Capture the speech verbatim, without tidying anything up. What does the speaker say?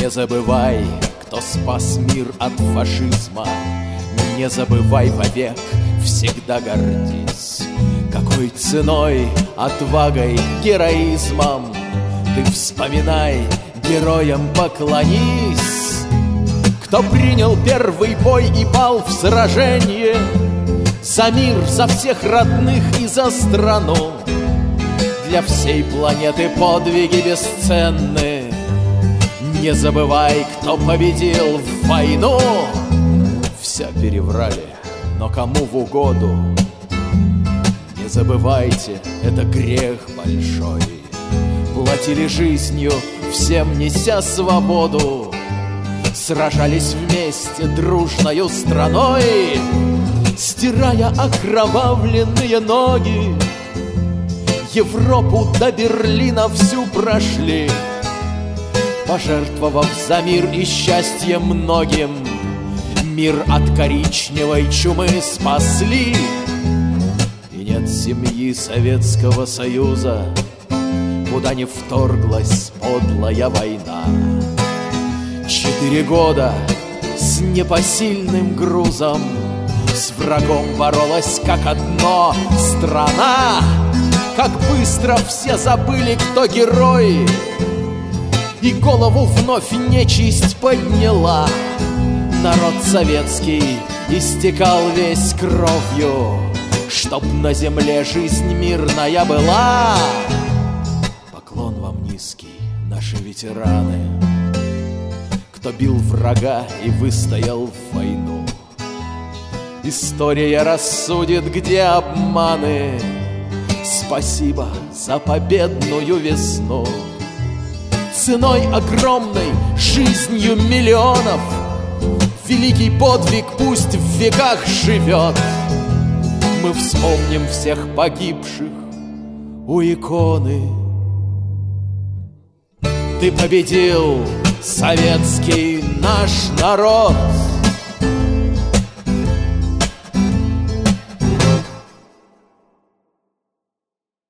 Не забывай, кто спас мир от фашизма, не забывай вовек, всегда гордись. Какой ценой, отвагой, героизмом ты вспоминай, героям поклонись. Кто принял первый бой и пал в сражении за мир, за всех родных и за страну. Для всей планеты подвиги бесценны. Не забывай, кто победил в войну. Все переврали, но кому в угоду. Не забывайте, это грех большой. Платили жизнью, всем неся свободу. Сражались вместе дружною страной, стирая окровавленные ноги. Европу до Берлина всю прошли, пожертвовав за мир и счастье многим. Мир от коричневой чумы спасли. И нет семьи Советского Союза, куда не вторглась подлая война. Четыре года с непосильным грузом с врагом боролась как одно страна. Как быстро все забыли, кто герой, и голову вновь нечисть подняла. Народ советский истекал весь кровью, чтоб на земле жизнь мирная была. Поклон вам низкий, наши ветераны, кто бил врага и выстоял в войну. История рассудит, где обманы. Спасибо за победную весну. Ценой огромной, жизнью миллионов, великий подвиг пусть в веках живет. Мы вспомним всех погибших у иконы. Ты победил, советский наш народ.